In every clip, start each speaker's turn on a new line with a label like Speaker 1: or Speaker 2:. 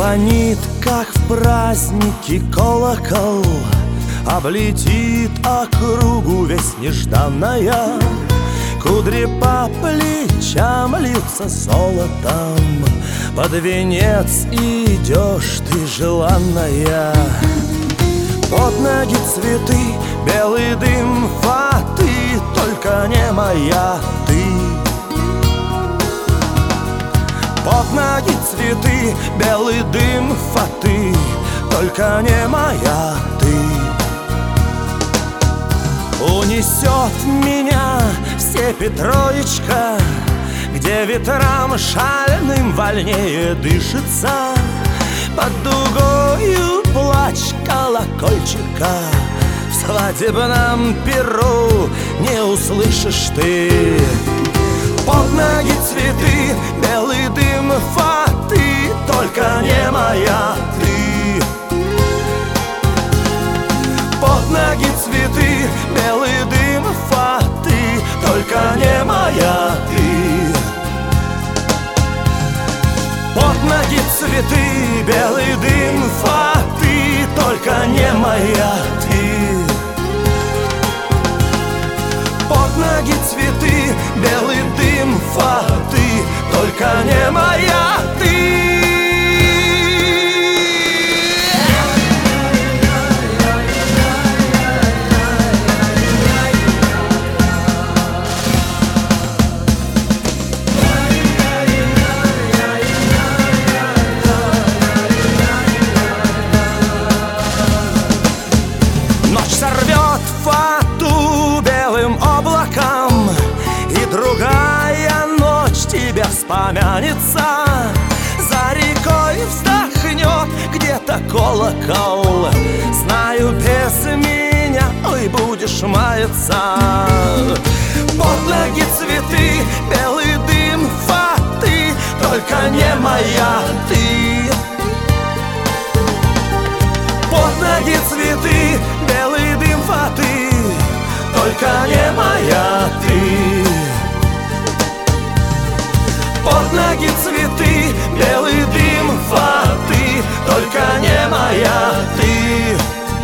Speaker 1: Звонит, как в празднике колокол, облетит округу весь нежданная. Кудри по плечам льются золотом, под венец идешь ты, желанная. Под ноги цветы, белый дым фаты, только не моя ты. Под ноги цветы, белый дым фаты, только не моя ты. Унесет меня в степи Троечка, где ветрам шальным вольнее дышится. Под дугою плач колокольчика, в свадебном перу не услышишь ты. Под ноги цветы, белый дым фаты, только не моя ты. Под ноги цветы, белый дым фаты, только не моя ты. Под ноги цветы, белый дым фаты, только не моя ты. Под ноги цветы, белый дым фаты, только не моя ты. Ночь сорвет фату белым облаком, и другая ночь тебе вспомянется. За рекой вздохнет где-то колокол, знаю, без меня, ой, будешь маяться. Под ноги цветы, белый дым фаты, только не моя ты. Под ноги цветы, белый дым фаты, только не моя ты. Под ноги цветы, белый дым фаты, только не моя ты.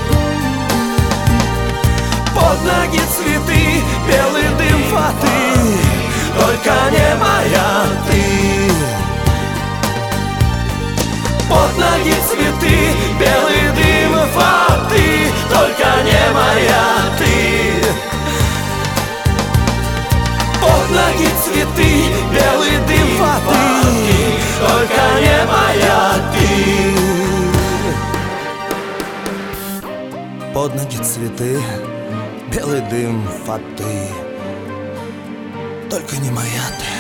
Speaker 1: Под ноги цветы, белый дым фаты, только не моя ты. Под ноги цветы, белый дым фаты, только не моя ты. Под ноги цветы, белый дым фаты, только не моя ты. Под ноги цветы, белый дым фаты, только не моя ты.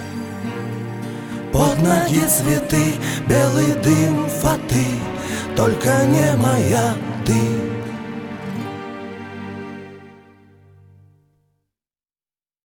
Speaker 1: Под ноги цветы, белый дым фаты, только не моя ты.